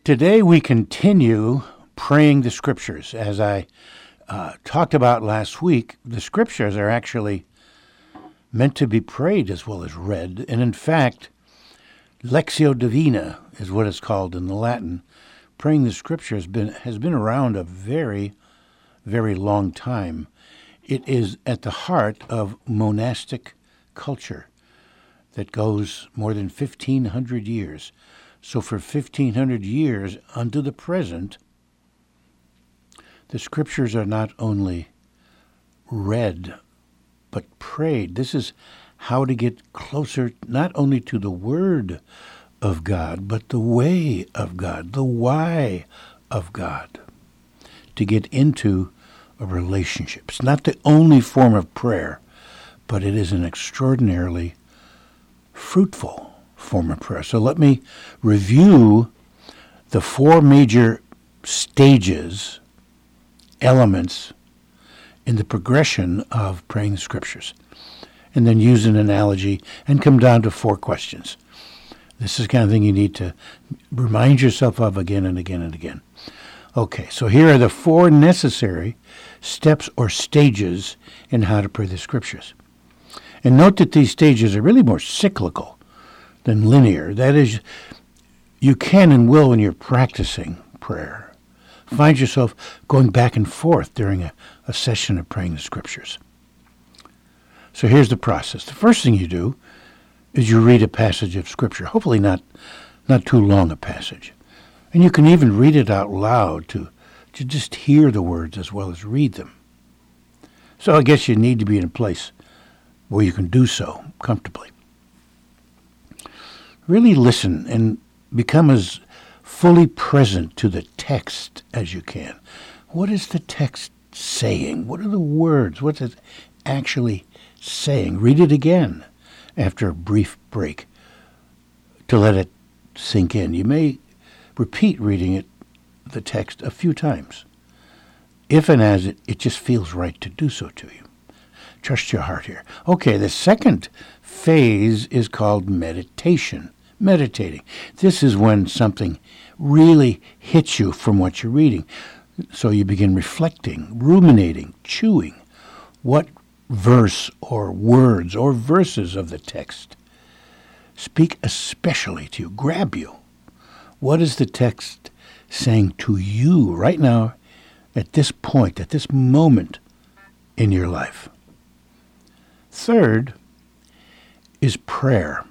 Today we continue praying the Scriptures. As I talked about last week, the Scriptures are actually meant to be prayed as well as read. And in fact, Lectio Divina is what it's called in the Latin. Praying the Scriptures has been around a very, very long time. It is at the heart of monastic culture that goes more than 1,500 years. So for 1,500 years unto the present, the Scriptures are not only read, but prayed. This is how to get closer not only to the Word of God, but the way of God, the why of God, to get into a relationship. It's not the only form of prayer, but it is an extraordinarily fruitful form of prayer. So let me review the four major stages, elements in the progression of praying the Scriptures, and then use an analogy and come down to four questions. This is the kind of thing you need to remind yourself of again and again and again. Okay, so here are the four necessary steps or stages in how to pray the Scriptures. And note that these stages are really more cyclical than linear. That is, you can and will, when you're practicing prayer, find yourself going back and forth during a session of praying the Scriptures. So here's the process. The first thing you do is you read a passage of Scripture, hopefully not too long a passage. And you can even read it out loud to just hear the words as well as read them. So I guess you need to be in a place where you can do so comfortably. Really listen and become as fully present to the text as you can. What is the text saying? What are the words? What's it actually saying? Read it again after a brief break to let it sink in. You may repeat reading the text a few times, if and as it just feels right to do so to you. Trust your heart here. Okay, the second phase is called meditation. Meditating. This is when something really hits you from what you're reading. So you begin reflecting, ruminating, chewing. What verse or words or verses of the text speak especially to you, grab you? What is the text saying to you right now, at this point, at this moment in your life? Third is prayer.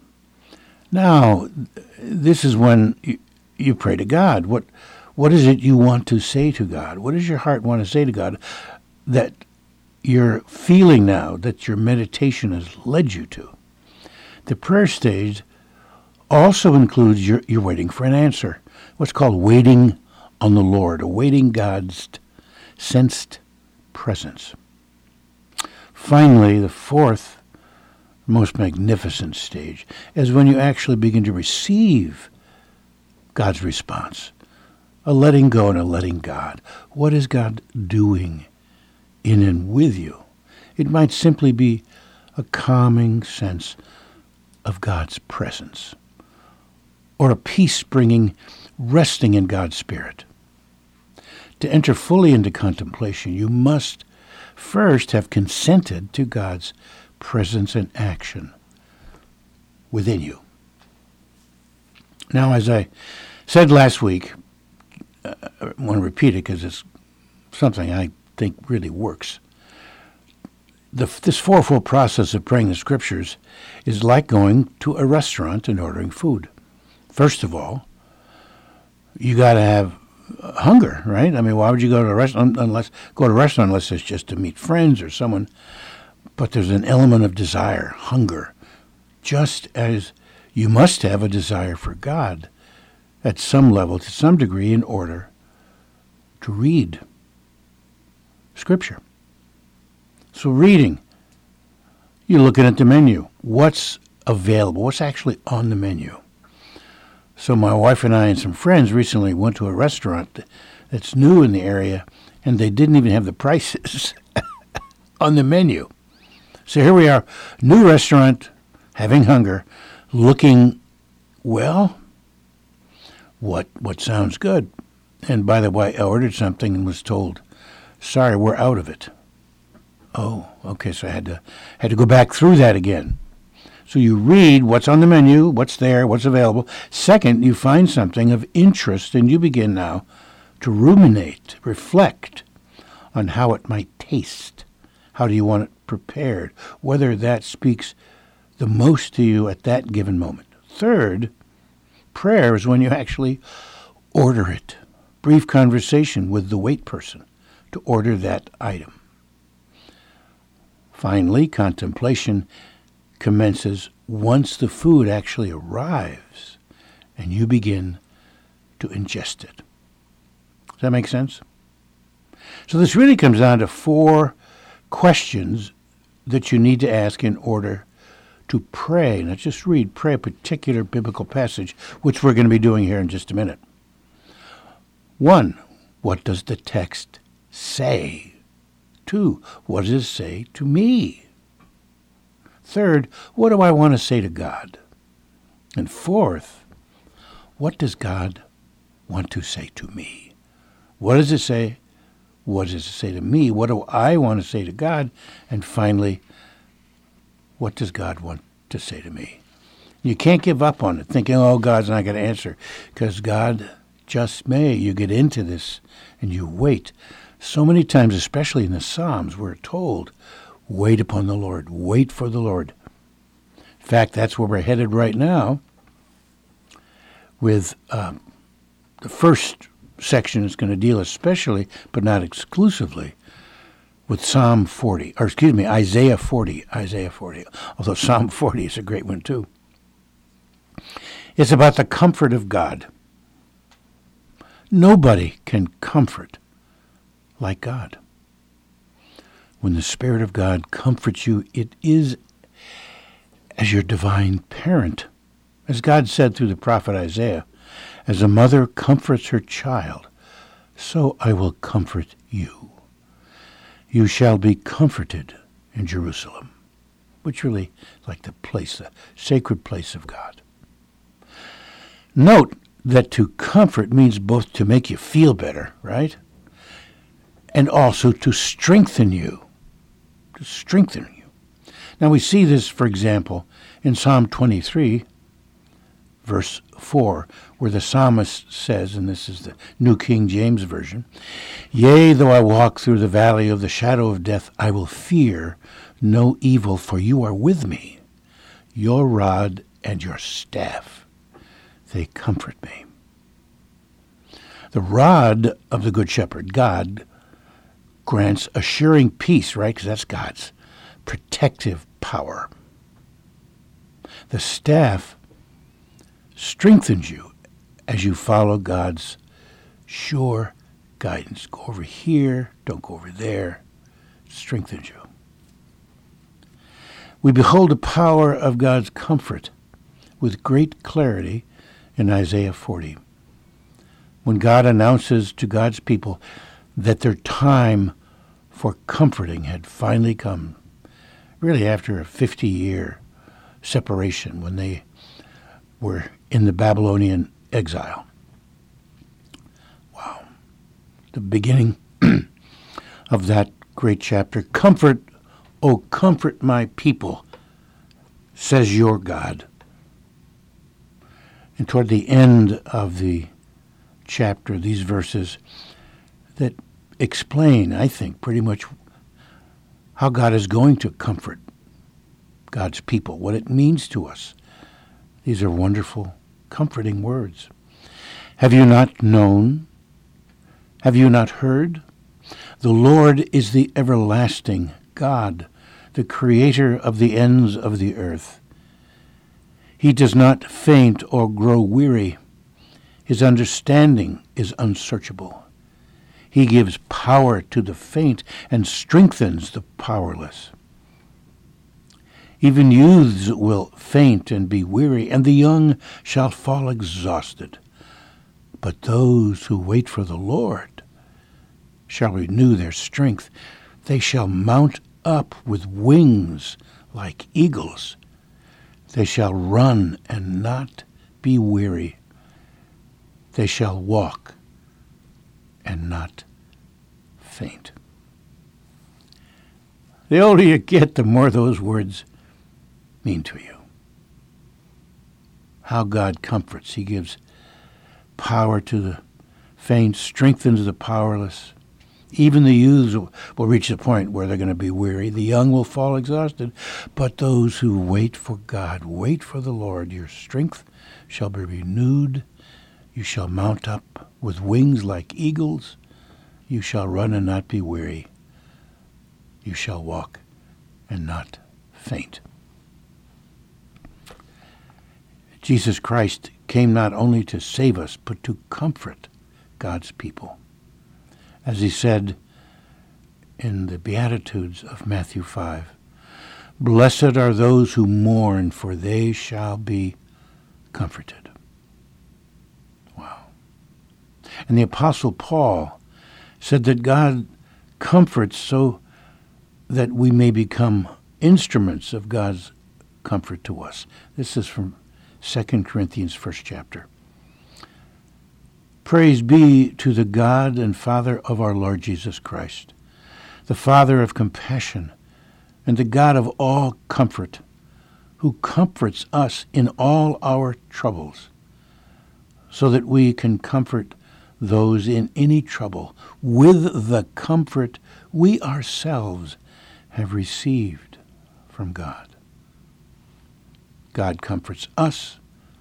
Now, this is when you pray to God. What is it you want to say to God? What does your heart want to say to God that you're feeling now, that your meditation has led you to? The prayer stage also includes you're waiting for an answer, what's called waiting on the Lord, awaiting God's sensed presence. Finally, the fourth most magnificent stage is when you actually begin to receive God's response, a letting go and a letting God. What is God doing in and with you? It might simply be a calming sense of God's presence, or a peace-bringing, resting in God's Spirit. To enter fully into contemplation, you must first have consented to God's presence and action within you. Now, as I said last week, I want to repeat it because it's something I think really works. This fourfold process of praying the Scriptures is like going to a restaurant and ordering food. First of all, you got to have hunger, right? I mean, why would you go to a restaurant unless it's just to meet friends or someone? But there's an element of desire, hunger, just as you must have a desire for God at some level, to some degree, in order to read Scripture. So reading, you're looking at the menu. What's available? What's actually on the menu? So my wife and I and some friends recently went to a restaurant that's new in the area, and they didn't even have the prices on the menu. So here we are, new restaurant, having hunger, looking, well, what sounds good. And by the way, I ordered something and was told, sorry, we're out of it. Oh, okay, so I had to go back through that again. So you read what's on the menu, what's there, what's available. Second, you find something of interest, and you begin now to ruminate, reflect on how it might taste. How do you want it prepared? Whether that speaks the most to you at that given moment. Third, prayer is when you actually order it. Brief conversation with the wait person to order that item. Finally, contemplation commences once the food actually arrives and you begin to ingest it. Does that make sense? So this really comes down to 4 questions that you need to ask in order to pray. Now just pray a particular biblical passage, which we're going to be doing here in just a minute. 1, what does the text say? 2, what does it say to me? Third, what do I want to say to God? And fourth, what does God want to say to me? What does it say? What does it say to me? What do I want to say to God? And finally, what does God want to say to me? You can't give up on it, thinking, oh, God's not going to answer, because God just may. You get into this and you wait. So many times, especially in the Psalms, we're told, wait upon the Lord, wait for the Lord. In fact, that's where we're headed right now with the first section is going to deal especially, but not exclusively, with Isaiah 40, although Psalm 40 is a great one too. It's about the comfort of God. Nobody can comfort like God. When the Spirit of God comforts you, it is as your divine parent. As God said through the prophet Isaiah, as a mother comforts her child, so I will comfort you. You shall be comforted in Jerusalem, which really is like the sacred place of God. Note that to comfort means both to make you feel better, right? And also to strengthen you. To strengthen you. Now we see this, for example, in Psalm 23, verse 4, where the psalmist says, and this is the New King James Version, yea, though I walk through the valley of the shadow of death, I will fear no evil, for you are with me. Your rod and your staff, they comfort me. The rod of the Good Shepherd, God, grants assuring peace, right? Because that's God's protective power. The staff strengthens you as you follow God's sure guidance. Go over here, don't go over there. It strengthens you. We behold the power of God's comfort with great clarity in Isaiah 40. When God announces to God's people that their time for comforting had finally come, really after a 50-year separation when they were in the Babylonian exile. Wow. The beginning of that great chapter. Comfort, O comfort my people, says your God. And toward the end of the chapter, these verses that explain, I think, pretty much how God is going to comfort God's people, what it means to us. These are wonderful, comforting words. Have you not known? Have you not heard? The Lord is the everlasting God, the creator of the ends of the earth. He does not faint or grow weary. His understanding is unsearchable. He gives power to the faint and strengthens the powerless. Even youths will faint and be weary, and the young shall fall exhausted. But those who wait for the Lord shall renew their strength. They shall mount up with wings like eagles. They shall run and not be weary. They shall walk and not faint. The older you get, the more those words mean to you. How God comforts. He gives power to the faint, strengthens the powerless. Even the youths will reach the point where they're going to be weary. The young will fall exhausted. But those who wait for God, wait for the Lord, your strength shall be renewed. You shall mount up with wings like eagles. You shall run and not be weary. You shall walk and not faint. Jesus Christ came not only to save us, but to comfort God's people. As he said in the Beatitudes of Matthew 5, "Blessed are those who mourn, for they shall be comforted." Wow. And the Apostle Paul said that God comforts so that we may become instruments of God's comfort to us. This is from 2 Corinthians, first chapter. Praise be to the God and Father of our Lord Jesus Christ, the Father of compassion and the God of all comfort, who comforts us in all our troubles, so that we can comfort those in any trouble with the comfort we ourselves have received from God. God comforts us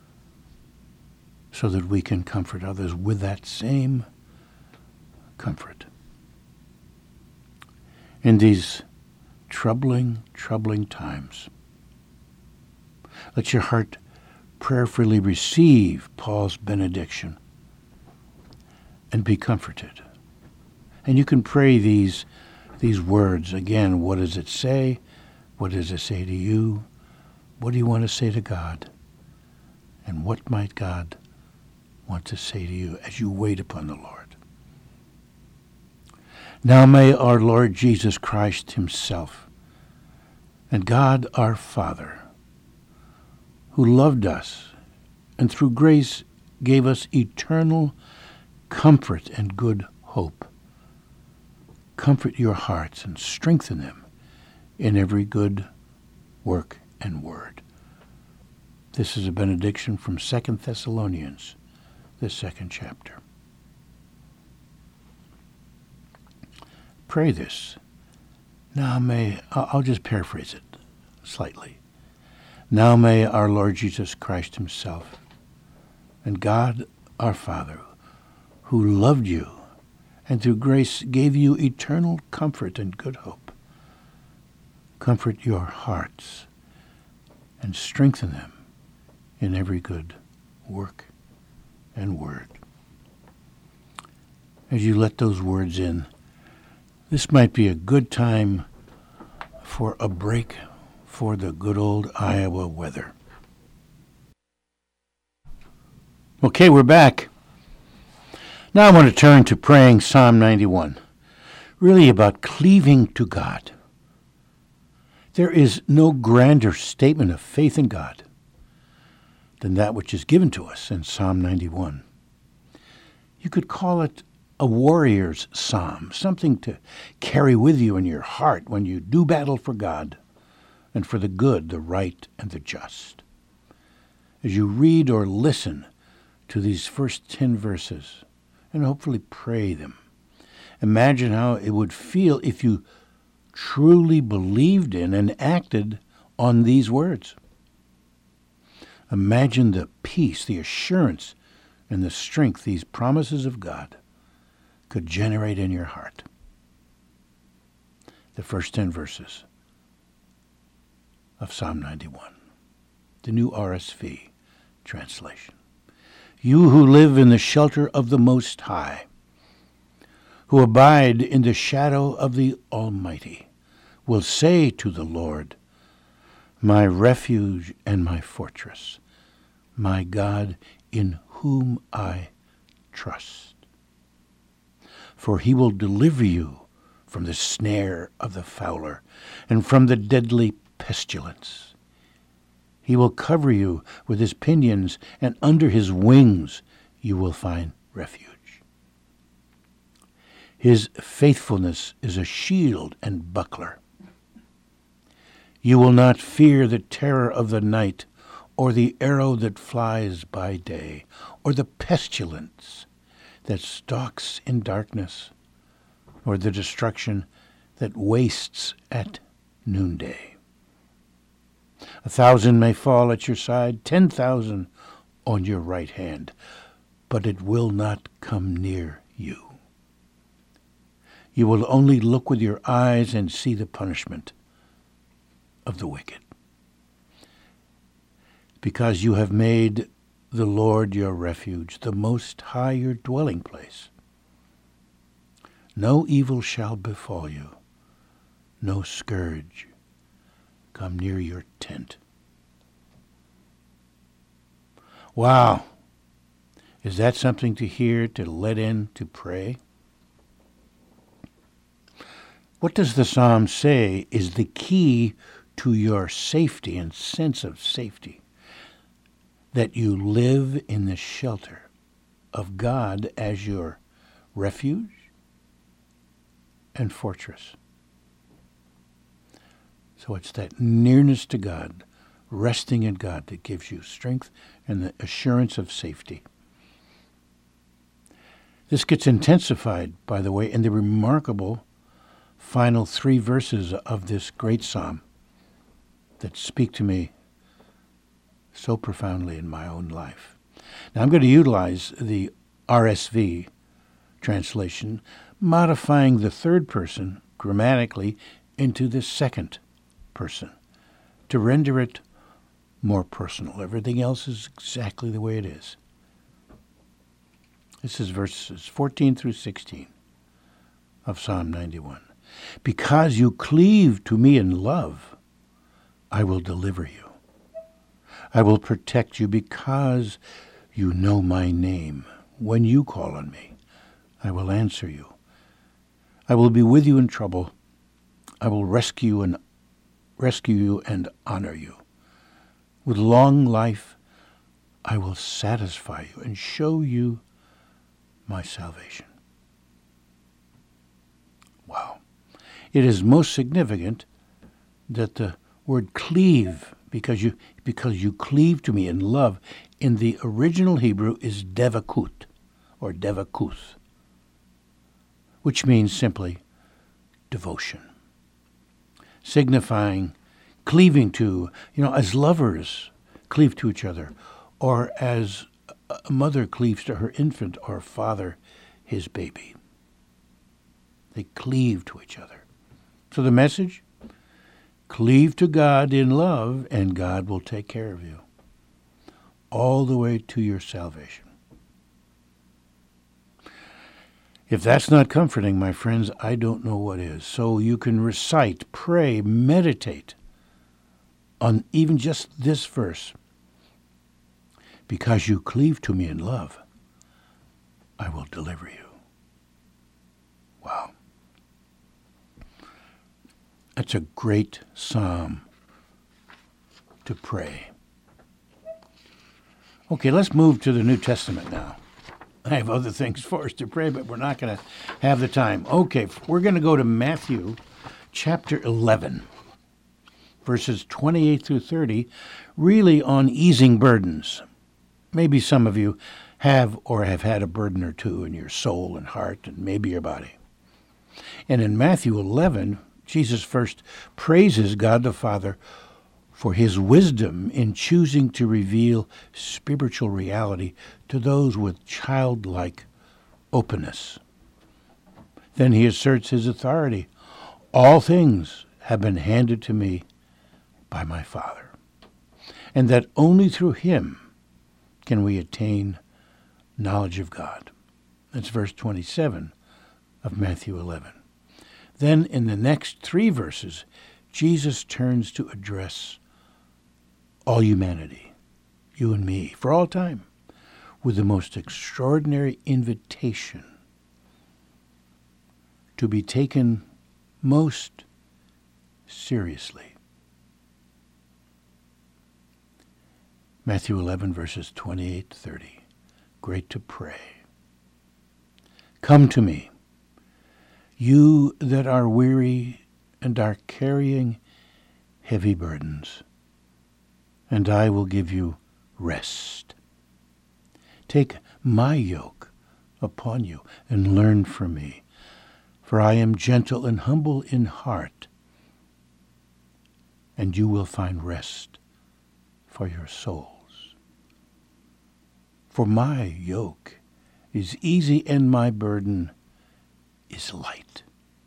so that we can comfort others with that same comfort. In these troubling times, let your heart prayerfully receive Paul's benediction and be comforted. And you can pray these words again. What does it say? What does it say to you? What do you want to say to God? And what might God want to say to you as you wait upon the Lord? Now may our Lord Jesus Christ himself and God our Father, who loved us and through grace gave us eternal comfort and good hope, comfort your hearts and strengthen them in every good work and word. This is a benediction from 2 Thessalonians, the second chapter. Pray this. Now I'll just paraphrase it slightly. Now may our Lord Jesus Christ himself and God our Father, who loved you and through grace gave you eternal comfort and good hope, comfort your hearts and strengthen them in every good work and word. As you let those words in, this might be a good time for a break for the good old Iowa weather. Okay, we're back. Now I want to turn to praying Psalm 91, really about cleaving to God. There is no grander statement of faith in God than that which is given to us in Psalm 91. You could call it a warrior's psalm, something to carry with you in your heart when you do battle for God and for the good, the right, and the just. As you read or listen to these first 10 verses, and hopefully pray them, imagine how it would feel if you truly believed in and acted on these words. Imagine the peace, the assurance, and the strength these promises of God could generate in your heart. The first 10 verses of Psalm 91, the New RSV translation. You who live in the shelter of the Most High, who abide in the shadow of the Almighty, will say to the Lord, my refuge and my fortress, my God in whom I trust. For he will deliver you from the snare of the fowler and from the deadly pestilence. He will cover you with his pinions, and under his wings you will find refuge. His faithfulness is a shield and buckler. You will not fear the terror of the night, or the arrow that flies by day, or the pestilence that stalks in darkness, or the destruction that wastes at noonday. 1,000 may fall at your side, 10,000 on your right hand, but it will not come near you. You will only look with your eyes and see the punishment of the wicked. Because you have made the Lord your refuge, the Most High your dwelling place. No evil shall befall you, no scourge come near your tent. Wow. Is that something to hear, to let in, to pray? What does the psalm say is the key to your safety and sense of safety? That you live in the shelter of God as your refuge and fortress. So it's that nearness to God, resting in God, that gives you strength and the assurance of safety. This gets intensified, by the way, in the remarkable final 3 verses of this great psalm that speak to me so profoundly in my own life. Now I'm going to utilize the RSV translation, modifying the third person grammatically into the second person to render it more personal. Everything else is exactly the way it is. This is verses 14 through 16 of Psalm 91. Because you cleave to me in love, I will deliver you. I will protect you because you know my name. When you call on me, I will answer you. I will be with you in trouble. I will rescue you and honor you. With long life, I will satisfy you and show you my salvation. Wow. It is most significant that the word cleave, because you cleave to me in love, in the original Hebrew is devakut, or devakuth, which means simply devotion, signifying cleaving to, as lovers cleave to each other, or as a mother cleaves to her infant, or a father his baby. They cleave to each other. So the message? Cleave to God in love, and God will take care of you all the way to your salvation. If that's not comforting, my friends, I don't know what is. So you can recite, pray, meditate on even just this verse. Because you cleave to me in love, I will deliver you. Wow. That's a great psalm to pray. Okay, let's move to the New Testament now. I have other things for us to pray, but we're not going to have the time. Okay, we're going to go to Matthew chapter 11, verses 28 through 30, really on easing burdens. Maybe some of you have or have had a burden or two in your soul and heart and maybe your body. And in Matthew 11, Jesus first praises God the Father for his wisdom in choosing to reveal spiritual reality to those with childlike openness. Then he asserts his authority. All things have been handed to me by my Father, and that only through him can we attain knowledge of God. That's verse 27 of Matthew 11. Then in the next 3 verses, Jesus turns to address all humanity, you and me, for all time, with the most extraordinary invitation to be taken most seriously. Matthew 11, verses 28 to 30. great to pray. Come to me, you that are weary and are carrying heavy burdens, and I will give you rest. Take my yoke upon you and learn from me, for I am gentle and humble in heart, and you will find rest for your souls. For my yoke is easy and my burden is light.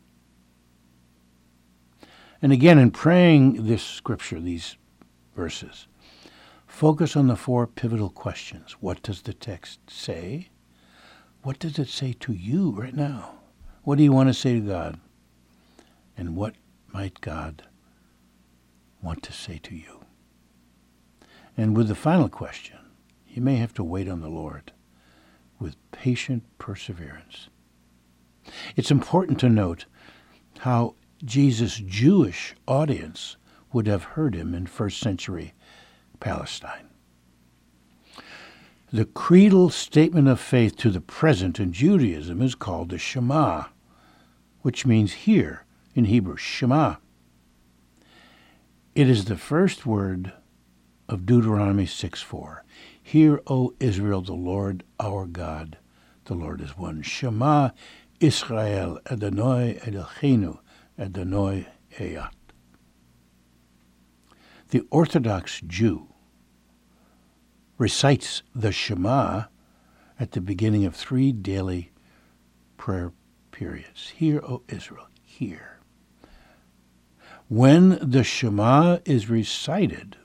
And again, in praying this scripture, these verses, focus on the four pivotal questions. What does the text say? What does it say to you right now? What do you want to say to God? And what might God want to say to you? And with the final question, you may have to wait on the Lord with patient perseverance. It's important to note how Jesus' Jewish audience would have heard him in first century Palestine. The creedal statement of faith to the present in Judaism is called the Shema, which means hear in Hebrew, Shema. It is the first word of Deuteronomy 6:4. Hear, O Israel, the Lord our God, the Lord is one. Shema Israel, Adonai Eloheinu, Adonai Echad. The Orthodox Jew recites the Shema at the beginning of 3 daily prayer periods. Hear, O Israel, hear. When the Shema is recited,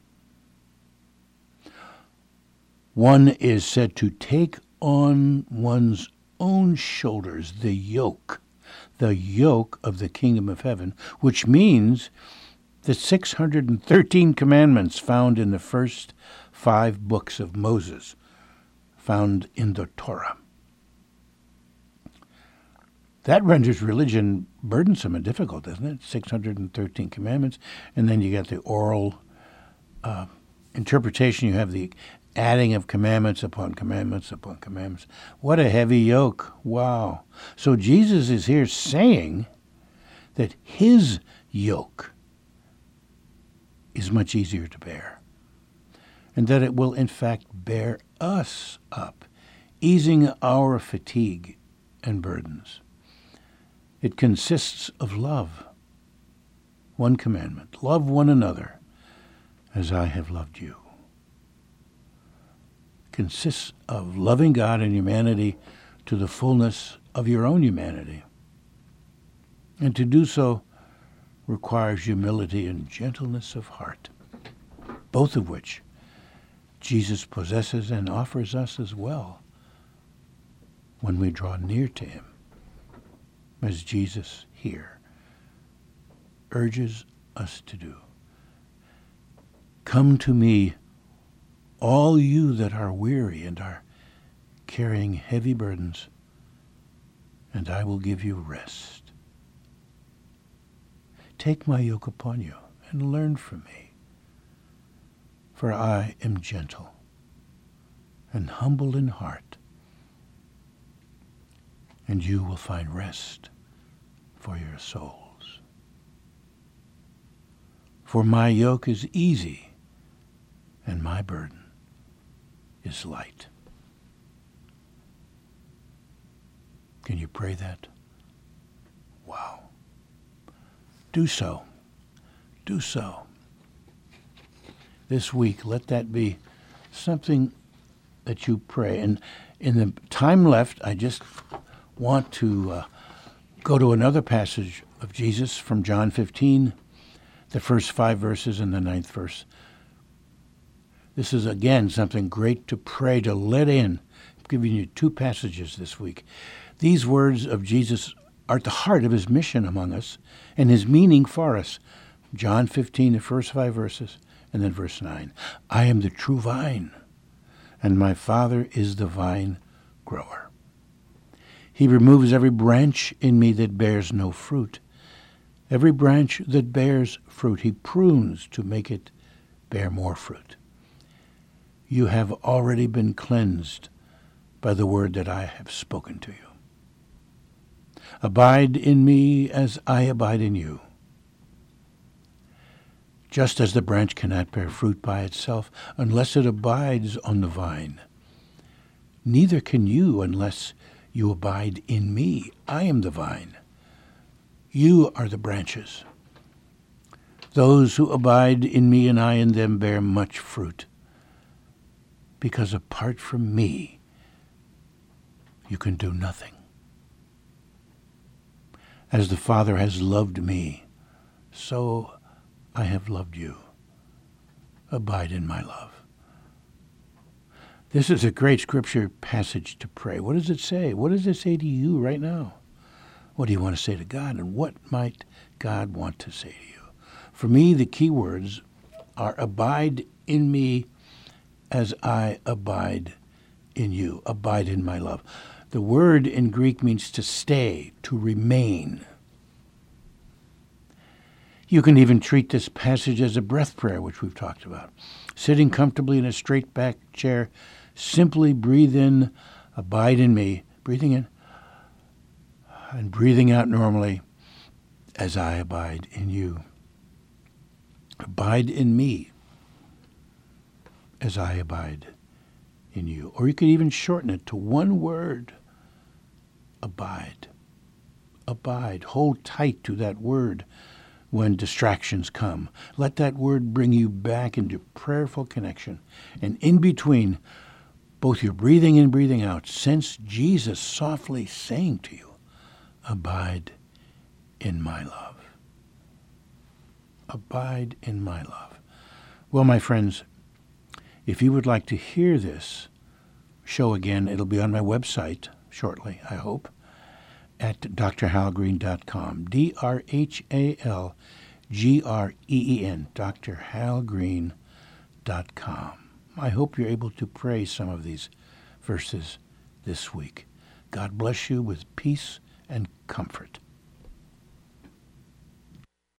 one is said to take on one's own shoulders the yoke of the kingdom of heaven, which means the 613 commandments found in the first 5 books of Moses, found in the Torah. That renders religion burdensome and difficult, doesn't it? 613 commandments, and then you got the oral interpretation. You have the adding of commandments upon commandments upon commandments. What a heavy yoke. Wow. So Jesus is here saying that his yoke is much easier to bear, and that it will in fact bear us up, easing our fatigue and burdens. It consists of love. One commandment, love one another as I have loved you. Consists of loving God and humanity to the fullness of your own humanity. And to do so requires humility and gentleness of heart, both of which Jesus possesses and offers us as well when we draw near to him, as Jesus here urges us to do. Come to me, all you that are weary and are carrying heavy burdens, and I will give you rest. Take my yoke upon you and learn from me, for I am gentle and humble in heart, and you will find rest for your souls. For my yoke is easy and my burden is light. Can you pray that? Wow. Do so. Do so. This week, let that be something that you pray. And in the time left, I just want to go to another passage of Jesus from John 15, the first 5 verses and the 9th verse. This is, again, something great to pray, to let in. I'm giving you 2 passages this week. These words of Jesus are at the heart of his mission among us and his meaning for us. John 15, the first 5 verses, and then verse 9. I am the true vine, and my Father is the vine grower. He removes every branch in me that bears no fruit. Every branch that bears fruit he prunes to make it bear more fruit. You have already been cleansed by the word that I have spoken to you. Abide in me as I abide in you. Just as the branch cannot bear fruit by itself unless it abides on the vine, neither can you unless you abide in me. I am the vine. You are the branches. Those who abide in me and I in them bear much fruit, because apart from me, you can do nothing. As the Father has loved me, so I have loved you. Abide in my love. This is a great scripture passage to pray. What does it say? What does it say to you right now? What do you want to say to God? And what might God want to say to you? For me, the key words are abide in me as I abide in you. Abide in my love. The word in Greek means to stay, to remain. You can even treat this passage as a breath prayer, which we've talked about. Sitting comfortably in a straight back chair, simply breathe in, abide in me, breathing in, and breathing out normally as I abide in you. Abide in me as I abide in you. Or you could even shorten it to one word, abide. Abide. Hold tight to that word when distractions come. Let that word bring you back into prayerful connection. And in between, both your breathing in and breathing out, sense Jesus softly saying to you, abide in my love. Abide in my love. Well, my friends, if you would like to hear this show again, it'll be on my website shortly, I hope, at drhalgreen.com. DrHalgreen, drhalgreen.com. I hope you're able to pray some of these verses this week. God bless you with peace and comfort.